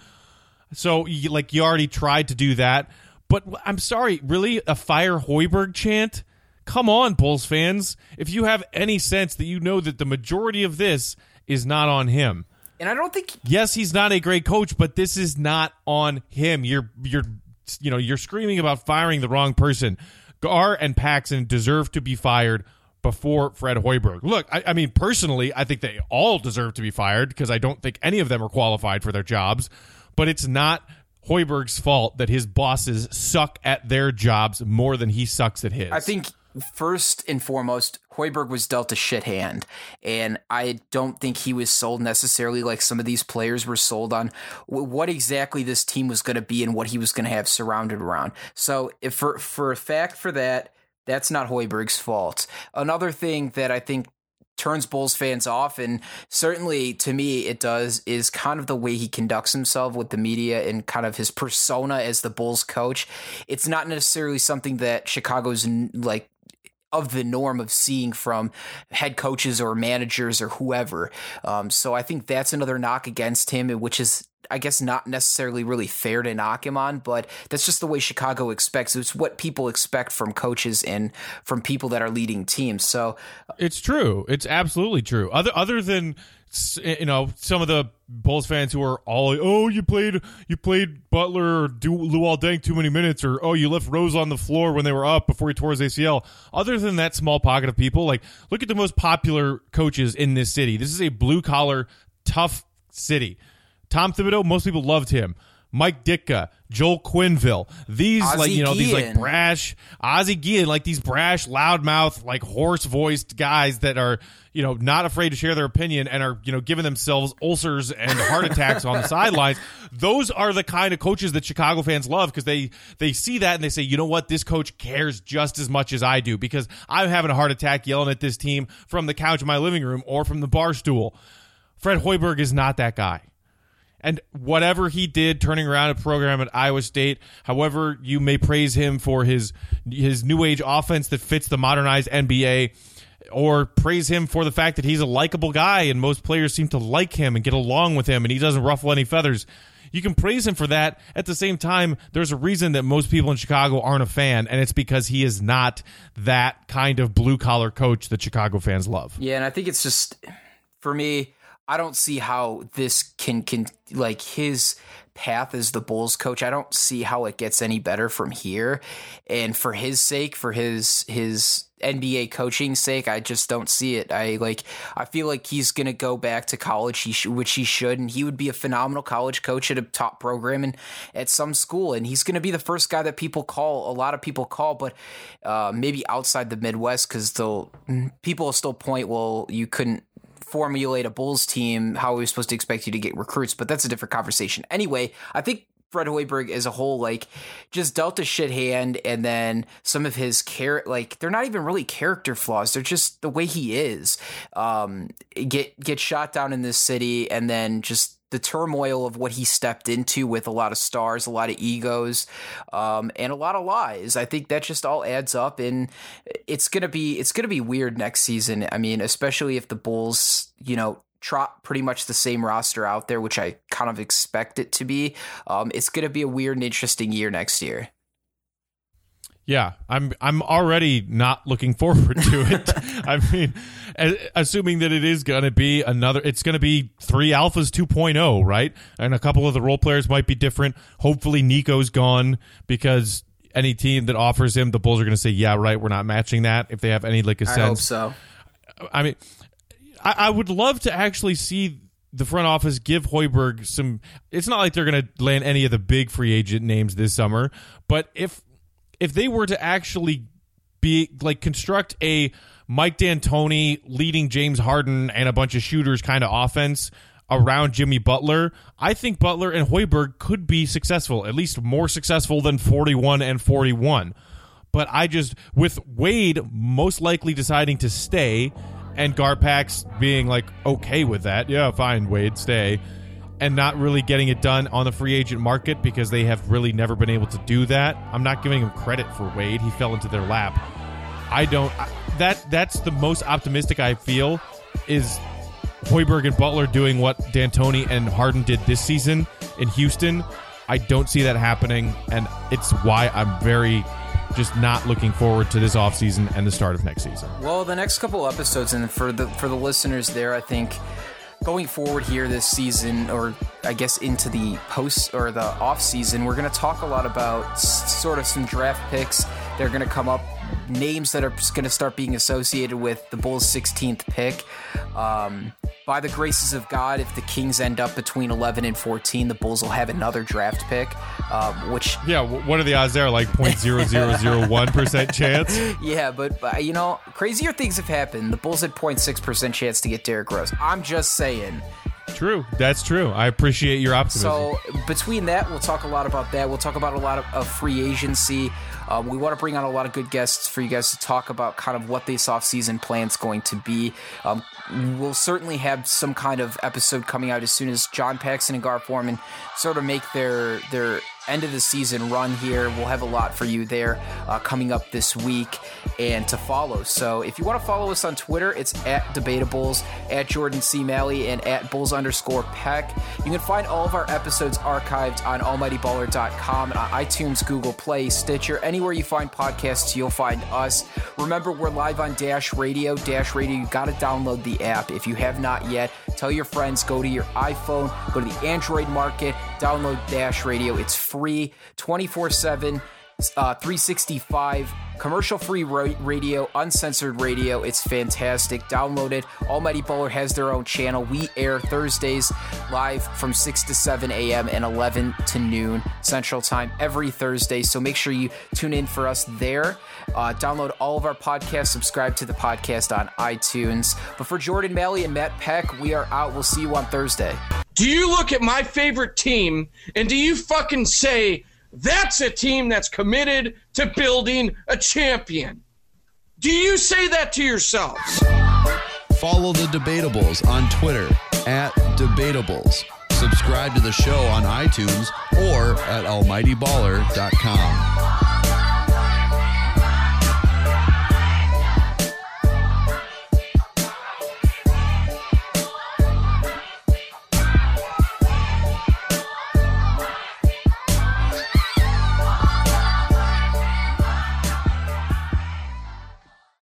So you, like you already tried to do that, but I'm sorry, really a Fire Hoiberg chant? Come on, Bulls fans. If you have any sense that you know that the majority of this is not on him. And I don't think yes, he's not a great coach, but this is not on him. You're you're you know, you're screaming about firing the wrong person. Gar and Paxson deserve to be fired before Fred Hoiberg. Look, I, I mean, personally, I think they all deserve to be fired because I don't think any of them are qualified for their jobs. But it's not Hoiberg's fault that his bosses suck at their jobs more than he sucks at his. I think first and foremost, Hoiberg was dealt a shit hand, and I don't think he was sold necessarily like some of these players were sold on w- what exactly this team was going to be and what he was going to have surrounded around. So if for, for a fact for that, that's not Hoiberg's fault. Another thing that I think turns Bulls fans off, and certainly to me it does, is kind of the way he conducts himself with the media and kind of his persona as the Bulls coach. It's not necessarily something that Chicago's like of the norm of seeing from head coaches or managers or whoever. Um, so I think that's another knock against him, which is, I guess, not necessarily really fair to knock him on, but that's just the way Chicago expects. It's what people expect from coaches and from people that are leading teams. So it's true. It's absolutely true. Other other than, you know, some of the Bulls fans who are all like, oh, you played you played Butler or Luol Deng too many minutes, or oh, you left Rose on the floor when they were up before he tore his A C L. Other than that small pocket of people, like, look at the most popular coaches in this city. This is a blue collar, tough city. Tom Thibodeau, most people loved him. Mike Ditka, Joel Quenneville, these Ozzie like you know Guillen. these like brash Ozzie Guillen, like these brash, loudmouth, like hoarse voiced guys that are you know not afraid to share their opinion and are you know giving themselves ulcers and heart attacks on the sidelines. Those are the kind of coaches that Chicago fans love because they they see that and they say, you know what, this coach cares just as much as I do because I'm having a heart attack yelling at this team from the couch in my living room or from the bar stool. Fred Hoiberg is not that guy. And whatever he did, turning around a program at Iowa State, however you may praise him for his his new age offense that fits the modernized N B A, or praise him for the fact that he's a likable guy and most players seem to like him and get along with him and he doesn't ruffle any feathers, you can praise him for that. At the same time, there's a reason that most people in Chicago aren't a fan, and it's because he is not that kind of blue-collar coach that Chicago fans love. Yeah, and I think it's just, for me, I don't see how this can, can like his path as the Bulls coach. I don't see how it gets any better from here. And for his sake, for his his N B A coaching sake, I just don't see it. I like. I feel like he's going to go back to college, he sh- which he should, and he would be a phenomenal college coach at a top program and at some school. And he's going to be the first guy that people call. A lot of people call, but uh, maybe outside the Midwest, because they'll people will still point, well, you couldn't formulate a Bulls team. How are we supposed to expect you to get recruits? But that's a different conversation. Anyway, I think Fred Hoiberg as a whole, like, just dealt a shit hand, and then some of his care, like, they're not even really character flaws. They're just the way he is. Um, get get shot down in this city, and then just the turmoil of what he stepped into with a lot of stars, a lot of egos, um, and a lot of lies. I think that just all adds up, and it's gonna be it's gonna be weird next season. I mean, especially if the Bulls, you know, trot pretty much the same roster out there, which I kind of expect it to be. Um, it's gonna be a weird and interesting year next year. Yeah, I'm I'm already not looking forward to it. I mean, assuming that it is going to be another, it's going to be three alphas two point oh, right? And a couple of the role players might be different. Hopefully Nico's gone, because any team that offers him, the Bulls are going to say, yeah, right, we're not matching that, if they have any like a sense. I hope so. I mean, I, I would love to actually see the front office give Hoiberg some, it's not like they're going to land any of the big free agent names this summer, but if If they were to actually be like construct a Mike D'Antoni leading James Harden and a bunch of shooters kind of offense around Jimmy Butler, I think Butler and Hoiberg could be successful, at least more successful than forty-one and forty-one. But I just, with Wade most likely deciding to stay and Garpax being like, okay with that, yeah, fine, Wade, stay, and not really getting it done on the free agent market because they have really never been able to do that. I'm not giving him credit for Wade. He fell into their lap. I don't. I, that that's the most optimistic I feel is Hoiberg and Butler doing what D'Antoni and Harden did this season in Houston. I don't see that happening, and it's why I'm very just not looking forward to this offseason and the start of next season. Well, the next couple episodes, and for the for the listeners there, I think going forward here this season, or I guess into the post or the off season, we're going to talk a lot about s- sort of some draft picks. They're going to come up, names that are going to start being associated with the Bulls' sixteenth pick. Um, by the graces of God, if the Kings end up between eleven and fourteen, the Bulls will have another draft pick, um, which... Yeah, what are the odds there? Like zero point zero zero zero one percent chance? Yeah, but, but, you know, crazier things have happened. The Bulls had zero point six percent chance to get Derrick Rose. I'm just saying. True. That's true. I appreciate your optimism. So between that, we'll talk a lot about that. We'll talk about a lot of, of free agency. Um, we want to bring on a lot of good guests for you guys to talk about kind of what this offseason plan is going to be. Um, we'll certainly have some kind of episode coming out as soon as John Paxson and Gar Forman sort of make their their end of the season run here. We'll have a lot for you there uh, coming up this week and to follow. So if you want to follow us on Twitter, it's at Debatables, at Jordan C. Malley, and at Bulls underscore Peck. You can find all of our episodes archived on almighty baller dot com, on iTunes, Google Play, Stitcher, anywhere you find podcasts, you'll find us. Remember, we're live on Dash Radio. Dash Radio, you got to download the app. If you have not yet, tell your friends, go to your iPhone, go to the Android market, download Dash Radio. It's free, twenty-four seven, uh, three sixty-five, commercial-free ra- radio, uncensored radio. It's fantastic. Download it. Almighty Baller has their own channel. We air Thursdays live from six to seven a.m. and eleven to noon Central Time every Thursday, so make sure you tune in for us there. Uh, download all of our podcasts. Subscribe to the podcast on iTunes. But for Jordan Malley and Matt Peck, we are out. We'll see you on Thursday. Do you look at my favorite team and do you fucking say, that's a team that's committed to building a champion? Do you say that to yourselves? Follow the Debatables on Twitter at Debatables. Subscribe to the show on iTunes or at almighty baller dot com.